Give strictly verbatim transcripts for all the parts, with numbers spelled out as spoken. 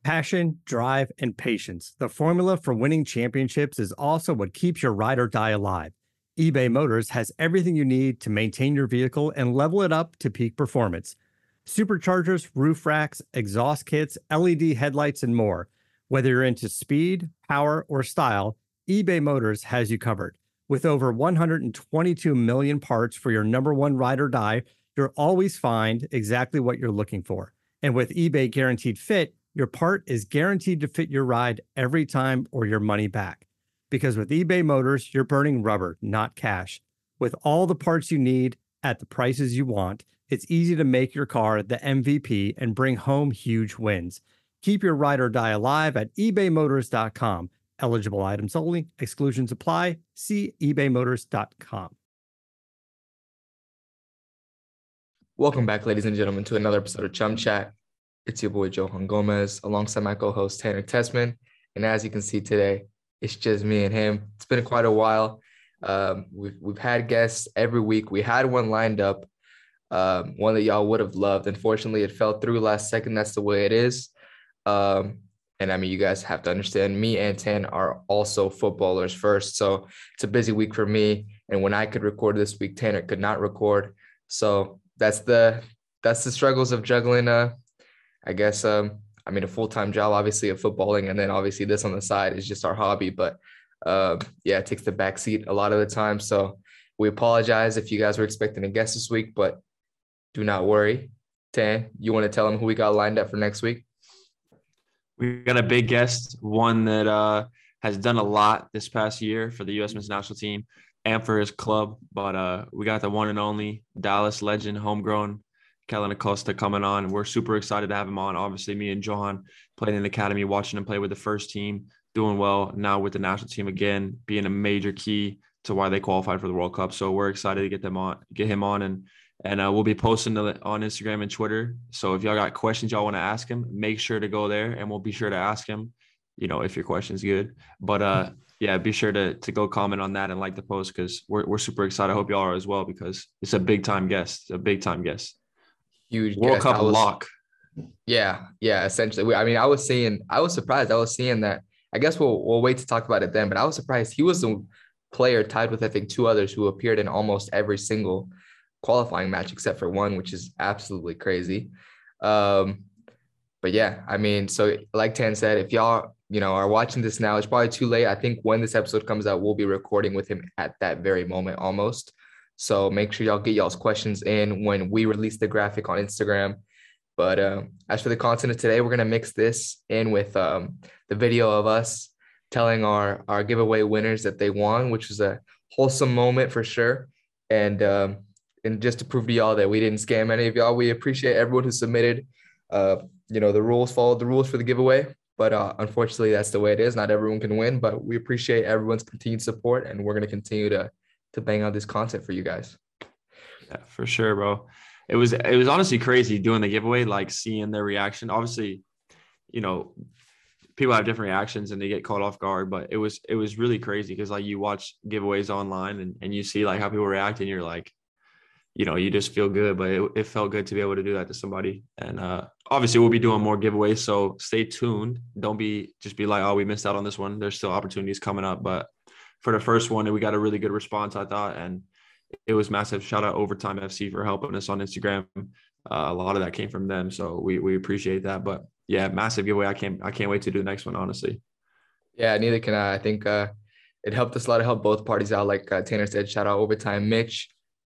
Passion, drive, and patience. The formula for winning championships is also what keeps your ride or die alive. eBay Motors has everything you need to maintain your vehicle and level it up to peak performance. Superchargers, roof racks, exhaust kits, L E D headlights, and more. Whether you're into speed, power, or style, eBay Motors has you covered. With over one hundred twenty-two million parts for your number one ride or die, you'll always find exactly what you're looking for. And with eBay Guaranteed Fit, your part is guaranteed to fit your ride every time or your money back. Because with eBay Motors, you're burning rubber, not cash. With all the parts you need at the prices you want, it's easy to make your car the M V P and bring home huge wins. Keep your ride or die alive at ebay motors dot com. Eligible items only. Exclusions apply. See ebay motors dot com. Welcome back, ladies and gentlemen, to another episode of Chum Chat. It's your boy, Johan Gomez, alongside my co-host, Tanner Tessman. And as you can see today, it's just me and him. It's been quite a while. Um, we've, we've had guests every week. We had one lined up, um, one that y'all would have loved. Unfortunately, it fell through last second. That's the way it is. Um, and I mean, you guys have to understand, me and Tan are also footballers first. So it's a busy week for me. And when I could record this week, Tanner could not record. So that's the that's the struggles of juggling, uh, I guess, um, I mean, a full-time job, obviously, of footballing. And then obviously this on the side is just our hobby. But uh, yeah, it takes the back seat a lot of the time. So we apologize if you guys were expecting a guest this week, but do not worry. Tan, you want to tell them who we got lined up for next week? We got a big guest, one that uh, has done a lot this past year for the U S men's national team and for his club. But uh, we got the one and only Dallas legend, homegrown, Kellyn Acosta coming on. We're super excited to have him on. Obviously, me and Johan played in the academy, watching him play with the first team, doing well now with the national team again, being a major key to why they qualified for the World Cup. So we're excited to get them on, get him on, and and uh, we'll be posting on Instagram and Twitter. So if y'all got questions y'all want to ask him, make sure to go there, and we'll be sure to ask him, you know, if your question's good. But uh, yeah, be sure to to go comment on that and like the post, because we're we're super excited. I hope y'all are as well, because it's a big time guest. It's a big time guest. Huge World guest. Cup was, lock. Yeah, yeah, essentially. I mean, I was seeing, I was surprised. I was seeing that. I guess we'll we'll wait to talk about it then. But I was surprised he was the player tied with, I think, two others who appeared in almost every single qualifying match except for one, which is absolutely crazy. Um, but yeah, I mean, so like Tan said, if y'all, you know, are watching this now, it's probably too late. I think when this episode comes out, we'll be recording with him at that very moment almost. So make sure y'all get y'all's questions in when we release the graphic on Instagram. But uh, as for the content of today, we're going to mix this in with um, the video of us telling our, our giveaway winners that they won, which was a wholesome moment for sure. And, um, and just to prove to y'all that we didn't scam any of y'all, we appreciate everyone who submitted. Uh, you know, the rules, followed the rules for the giveaway. But uh, unfortunately, that's the way it is. Not everyone can win, but we appreciate everyone's continued support. And we're going to continue to to bang out this content for you guys. Yeah, for sure, bro. It was it was honestly crazy doing the giveaway, like seeing their reaction. Obviously, you know, people have different reactions and they get caught off guard, but it was it was really crazy because like you watch giveaways online and, and you see like how people react and you're like, you know, you just feel good. But it, it felt good to be able to do that to somebody. And uh, obviously we'll be doing more giveaways, so stay tuned. Don't be just be like, oh, we missed out on this one. There's still opportunities coming up, but for the first one, we got a really good response, I thought, and it was massive. Shout out Overtime F C for helping us on Instagram. Uh, a lot of that came from them, so we we appreciate that. But yeah, massive giveaway. I can't I can't wait to do the next one, honestly. Yeah, neither can I. I think uh, it helped us a lot. It helped both parties out. Like uh, Tanner said, shout out Overtime Mitch.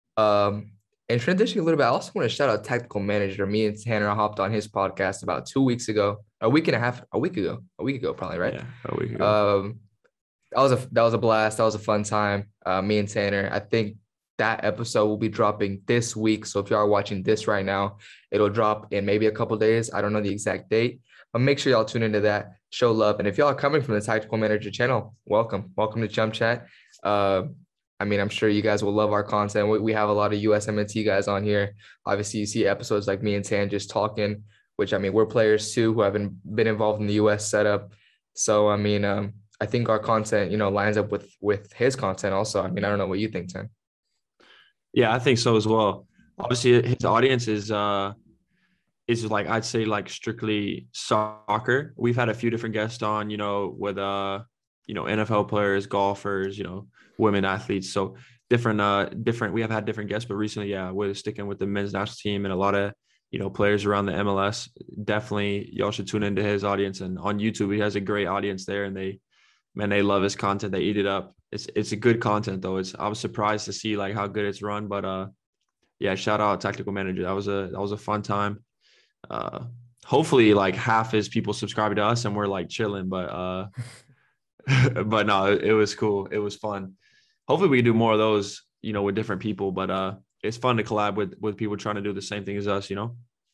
Um, and transitioning a little bit, I also want to shout out Tactical Manager. Me and Tanner hopped on his podcast about two weeks ago, a week and a half, a week ago, a week ago, probably, right? Yeah, a week ago. Um, that was a that was a blast. That was a fun time. Uh, me and Tanner. I think that episode will be dropping this week. So if you are watching this right now, it'll drop in maybe a couple days. I don't know the exact date, but make sure y'all tune into that. Show love. And if y'all are coming from the Tactical Manager channel, welcome. Welcome to Chum Chat. Uh, I mean, I'm sure you guys will love our content. We, we have a lot of U S M N T guys on here. Obviously, you see episodes like me and Tan just talking, which, I mean, we're players too who haven't been involved in the U S setup. So, I mean, um, I think our content, you know, lines up with with his content also. I mean, I don't know what you think, Tan. Yeah, I think so as well. Obviously, his audience is uh, is like, I'd say like strictly soccer. We've had a few different guests on, you know, with, uh, you know, N F L players, golfers, you know, women athletes. So different, uh, different, we have had different guests, but recently, yeah, we're sticking with the men's national team and a lot of, you know, players around the M L S. Definitely y'all should tune into his audience, and on YouTube, he has a great audience there, and they, man, they love his content. They eat it up. It's, it's a good content though. It's, I was surprised to see like how good it's run, but, uh, yeah, shout out Tactical Manager. That was a, that was a fun time. Uh, hopefully like half his people subscribe to us and we're like chilling, but, uh, but no, it, it was cool. It was fun. Hopefully we can do more of those, you know, with different people, but, uh, it's fun to collab with, with people trying to do the same thing as us, you know?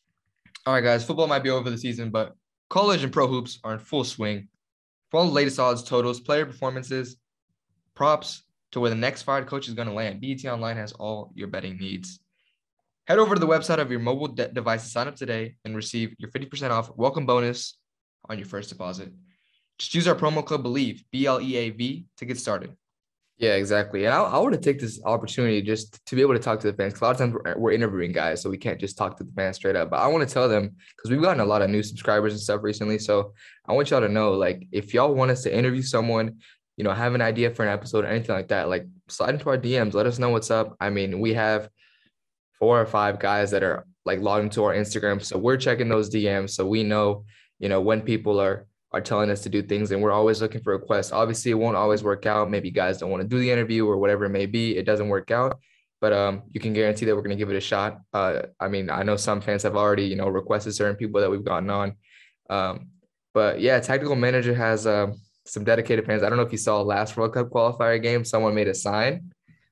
All right, guys, football might be over the season, but college and pro hoops are in full swing. For all the latest odds, totals, player performances, props to where the next fired coach is going to land, B E T Online has all your betting needs. Head over to the website of your mobile de- device to sign up today and receive your fifty percent off welcome bonus on your first deposit. Just use our promo code BELIEVE, B L E A V, to get started. Yeah, exactly. And I, I want to take this opportunity just to be able to talk to the fans. 'Cause a lot of times we're, we're interviewing guys, so we can't just talk to the fans straight up. But I want to tell them, because we've gotten a lot of new subscribers and stuff recently. So I want y'all to know, like, if y'all want us to interview someone, you know, have an idea for an episode or anything like that, like, slide into our D Ms. Let us know what's up. I mean, we have four or five guys that are like logged into our Instagram. So we're checking those D Ms. So we know, you know, when people are, are telling us to do things, and we're always looking for requests. Obviously it won't always work out. Maybe guys don't want to do the interview or whatever it may be. It doesn't work out, but um, you can guarantee that we're going to give it a shot. Uh, I mean, I know some fans have already, you know, requested certain people that we've gotten on. Um, but yeah, Tactical Manager has um, some dedicated fans. I don't know if you saw last World Cup qualifier game, someone made a sign,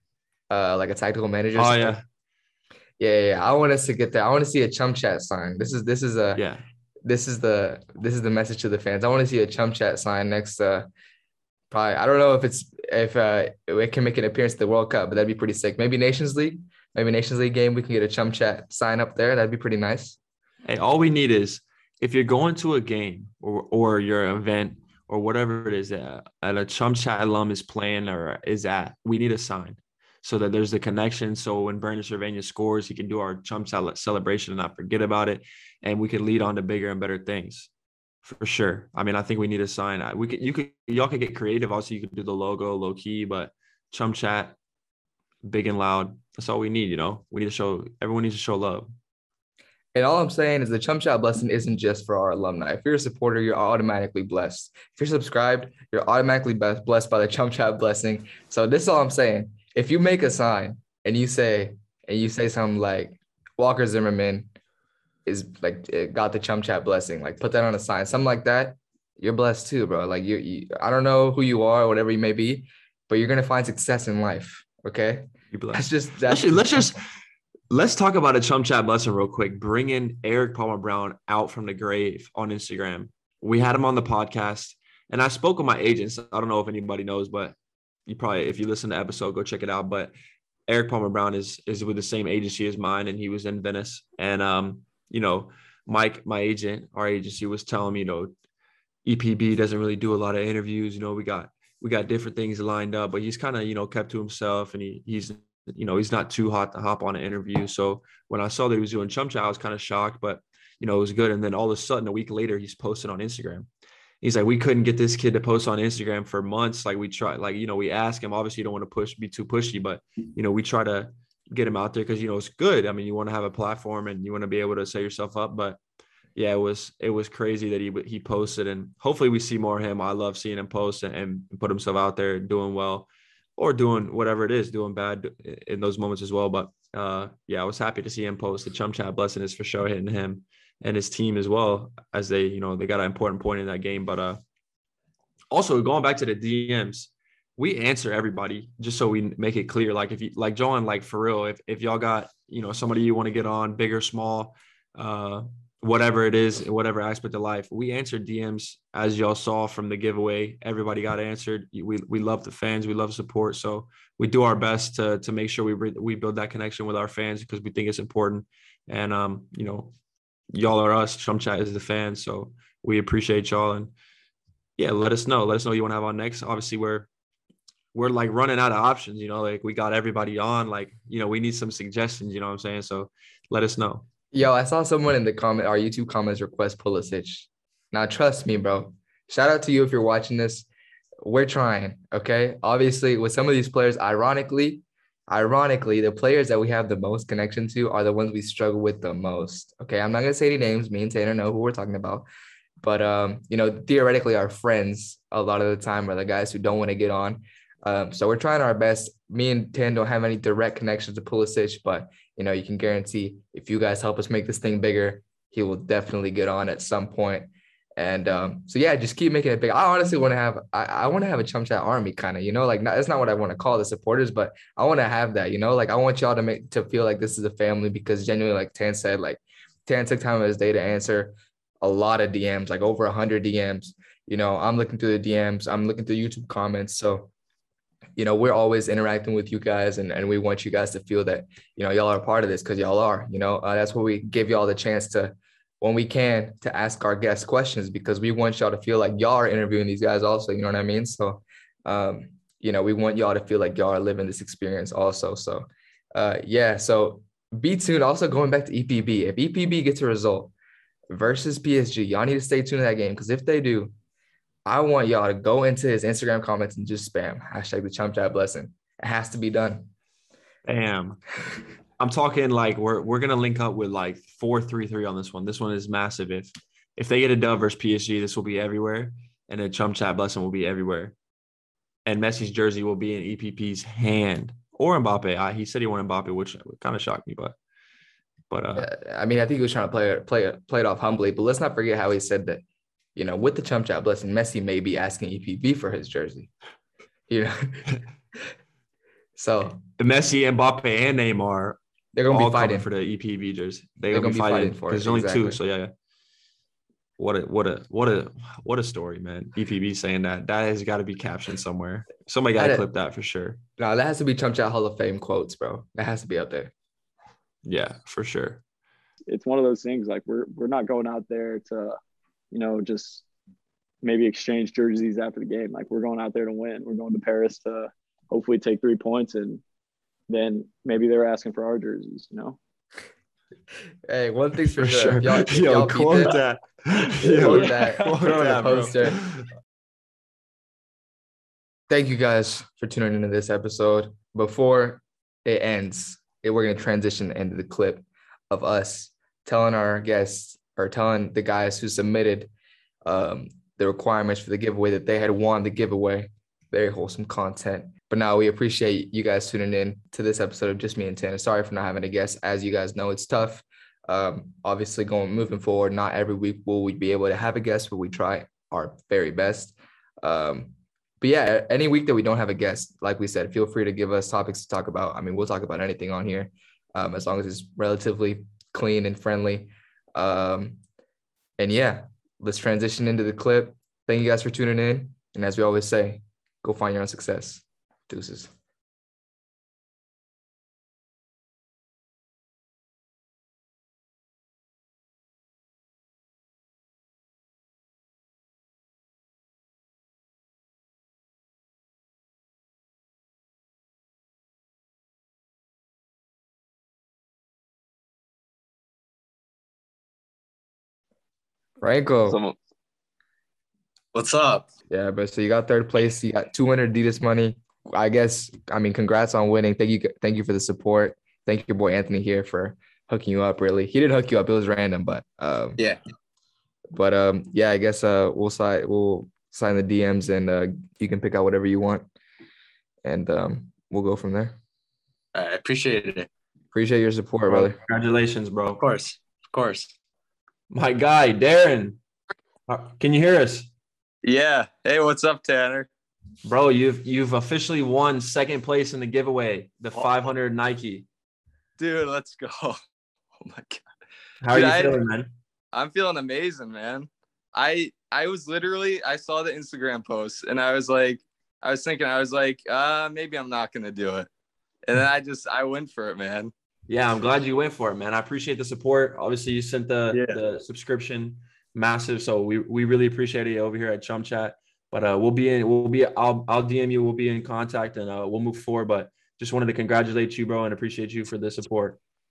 uh, like a Tactical Manager. Oh sign. yeah. Yeah, yeah, I want us to get that. I want to see a Chum Chat sign. This is this is a Yeah. This is the this is the message to the fans. I want to see a Chum Chat sign next. Uh, probably I don't know if it's if uh it can make an appearance at the World Cup, but that'd be pretty sick. Maybe Nations League, maybe Nations League game. We can get a Chum Chat sign up there. That'd be pretty nice. Hey, all we need is, if you're going to a game or or your event or whatever it is that at a Chum Chat alum is playing or is at, we need a sign, so that there's the connection. So when Brandon Cervania scores, he can do our Chum Chat celebration and not forget about it. And we can lead on to bigger and better things for sure. I mean, I think we need a sign. We could, you could, y'all can get creative. Also, you could do the logo low key, but Chum Chat, big and loud. That's all we need. You know, we need to show, everyone needs to show love. And all I'm saying is the Chum Chat blessing isn't just for our alumni. If you're a supporter, you're automatically blessed. If you're subscribed, you're automatically blessed by the Chum Chat blessing. So this is all I'm saying. If you make a sign and you say, and you say something like Walker Zimmerman is like, it got the Chum Chat blessing, like put that on a sign, something like that, you're blessed too, bro. Like you, you I don't know who you are or whatever you may be, but you're going to find success in life. Okay. You're blessed. That's just, that's Actually, let's just, let's talk about a Chum Chat blessing real quick. Bring in Eric Palmer Brown out from the grave on Instagram. We had him on the podcast, and I spoke with my agents. I don't know if anybody knows, but you probably, if you listen to the episode, go check it out. But Eric Palmer Brown is is with the same agency as mine, and he was in Venice. And um, you know, Mike, my agent, our agency, was telling me, you know, E P B doesn't really do a lot of interviews. You know, we got we got different things lined up, but he's kind of, you know, kept to himself, and he he's you know he's not too hot to hop on an interview. So when I saw that he was doing Chum Chat, I was kind of shocked, but you know, it was good. And then all of a sudden, a week later, he's posted on Instagram. He's like, we couldn't get this kid to post on Instagram for months. Like we tried, like, you know, we asked him, obviously you don't want to push, be too pushy, but, you know, we try to get him out there because, you know, it's good. I mean, you want to have a platform and you want to be able to set yourself up. But yeah, it was, it was crazy that he, he posted, and hopefully we see more of him. I love seeing him post and, and put himself out there doing well, or doing whatever it is, doing bad in those moments as well. But uh, yeah, I was happy to see him post. The Chum Chat blessing is for sure hitting him and his team as well, as they, you know, they got an important point in that game. But uh, also going back to the D Ms, we answer everybody, just so we make it clear. Like if you, like John, like for real, if, if y'all got, you know, somebody you want to get on, big or small, uh, whatever it is, whatever aspect of life, we answer D Ms. As y'all saw from the giveaway, everybody got answered. We we love the fans, we love support, so we do our best to to make sure we we build that connection with our fans, because we think it's important. And um, you know, y'all are us. Chum Chat is the fans, so we appreciate y'all. And yeah, let us know. Let us know who you want to have on next. Obviously, we're we're like running out of options. You know, like we got everybody on. Like, you know, we need some suggestions. You know what I'm saying? So let us know. Yo, I saw someone in the comment, our YouTube comments request Pulisic. Now, trust me, bro. Shout out to you if you're watching this. We're trying, okay? Obviously, with some of these players, ironically, ironically, the players that we have the most connection to are the ones we struggle with the most. Okay, I'm not gonna say any names. Me and Tanner know who we're talking about, but um, you know, theoretically, our friends a lot of the time are the guys who don't want to get on. Um, so we're trying our best. Me and Tan don't have any direct connections to Pulisic, but you know, you can guarantee if you guys help us make this thing bigger, he will definitely get on at some point. And um, so yeah, just keep making it big. I honestly want to have I, I want to have a chum chat army kind of, you know, like not, that's not what I want to call the supporters, but I want to have that, you know, like I want y'all to make to feel like this is a family because genuinely, like Tan said, like Tan took time of his day to answer a lot of D Ms, like over a hundred D Ms. You know, I'm looking through the D Ms, I'm looking through YouTube comments. So, you know, we're always interacting with you guys and, and we want you guys to feel that, you know, y'all are a part of this because y'all are, you know, uh, that's what we give y'all the chance to, when we can, to ask our guests questions because we want y'all to feel like y'all are interviewing these guys also, you know what I mean? So, um, you know, we want y'all to feel like y'all are living this experience also. So, uh, yeah, so be tuned. Also going back to E P B, if E P B gets a result versus P S G, y'all need to stay tuned to that game because if they do, I want y'all to go into his Instagram comments and just spam hashtag the Chum Chat blessing. It has to be done. Damn. I'm talking like we're we're gonna link up with like four three three on this one. This one is massive. If if they get a dub versus P S G, this will be everywhere, and a Chum Chat blessing will be everywhere. And Messi's jersey will be in E P P's hand or Mbappe. I, he said he wanted Mbappe, which kind of shocked me, but but uh, I mean, I think he was trying to play it play it play it off humbly, but let's not forget how he said that. You know, with the Chum Chat blessing, Messi may be asking E P B for his jersey. You know, so the Messi, Mbappe, and Neymar. They're gonna all be fighting for the E P B jersey. They're, They're gonna, gonna be fighting, fighting for it. There's only exactly. two, so yeah, yeah. What a what a what a what a story, man. E P B saying that that has got to be captioned somewhere. Somebody got to clip that for sure. No, that has to be Chum Chat Hall of Fame quotes, bro. That has to be up there. Yeah, for sure. It's one of those things. Like we're we're not going out there to, you know, just maybe exchange jerseys after the game. Like we're going out there to win. We're going to Paris to hopefully take three points and then maybe they're asking for our jerseys, you know? Hey, one thing's for, for sure. sure. If y'all, if Yo, y'all quote it, that. Yo, quote that. Quote Put it on that, the poster. Bro. Thank you guys for tuning into this episode. Before it ends, we're going to transition into the clip of us telling our guests or telling the guys who submitted um, the requirements for the giveaway that they had won the giveaway. Very wholesome content. But now we appreciate you guys tuning in to this episode of Just Me and Tanner. Sorry for not having a guest. As you guys know, it's tough. Um, obviously, going moving forward, not every week will we be able to have a guest, but we try our very best. Um, but yeah, any week that we don't have a guest, like we said, feel free to give us topics to talk about. I mean, we'll talk about anything on here, um, as long as it's relatively clean and friendly. Um, and yeah, let's transition into the clip. Thank you guys for tuning in. And as we always say, go find your own success. Deuces. Franco. Some, what's up? Yeah, but so you got third place. You got two hundred Adidas money. I guess, I mean, congrats on winning. Thank you. Thank you for the support. Thank your boy Anthony here for hooking you up, really. He didn't hook you up. It was random, but um, yeah. But um, yeah, I guess uh, we'll sign we'll sign the D Ms and uh, you can pick out whatever you want, and um, we'll go from there. I appreciate it. Appreciate your support, bro, brother. Congratulations, bro. Of course, of course. My guy, Darren. Can you hear us? Yeah. Hey, what's up, Tanner? Bro, you've you've officially won second place in the giveaway, the five hundred Nike. Dude, let's go. Oh my god. How Dude, are you I, feeling, man? I'm feeling amazing, man. I I was literally I saw the Instagram post and I was like, I was thinking, I was like, uh, maybe I'm not gonna do it. And then I just I went for it, man. Yeah, I'm glad you went for it, man. I appreciate the support. Obviously, you sent the yeah. the subscription, massive. So we we really appreciate it over here at Chum Chat. But uh, we'll be in. We'll be. I'll I'll D M you. We'll be in contact, and uh, we'll move forward. But just wanted to congratulate you, bro, and appreciate you for the support.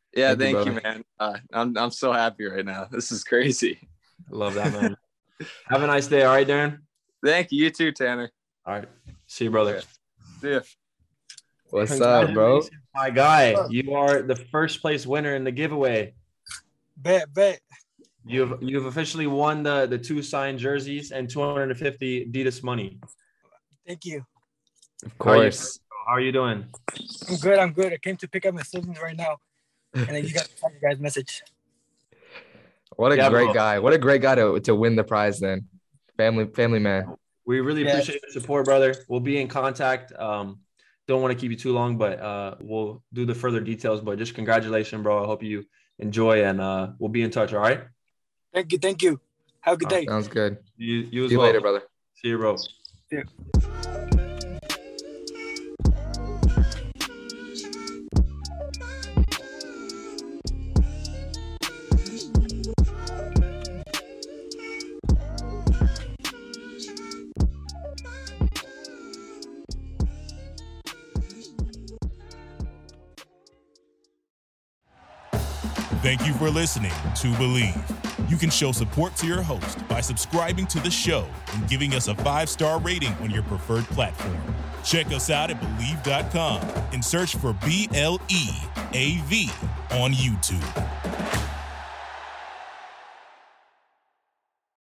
Yeah, Thank you, thank you, man. Uh, I'm I'm so happy right now. This is crazy. Love that, man. Have a nice day. All right, Darren? Thank you. You too, Tanner. All right. See you, brother. See ya. What's up, bro? Congratulations, my guy. You are the first place winner in the giveaway. Bet, bet. You've you've officially won the, the two signed jerseys and two hundred fifty Adidas money. Thank you. Of How are you, course. how are you doing? I'm good. I'm good. I came to pick up my siblings right now, and then you got your guys' message. What a Yeah, great bro. guy. What a great guy to, to win the prize then. Family, family man. We really Yeah. appreciate your support, brother. We'll be in contact. Um, don't want to keep you too long, but uh, we'll do the further details. But just congratulations, bro. I hope you enjoy, and uh, we'll be in touch. All right. Thank you. Thank you. Have a good day. Sounds good. You you as See you well. later, brother. See you, bro. Yeah. Thank you for listening to Believe. You can show support to your host by subscribing to the show and giving us a five-star rating on your preferred platform. Check us out at Believe dot com and search for B L E A V on YouTube.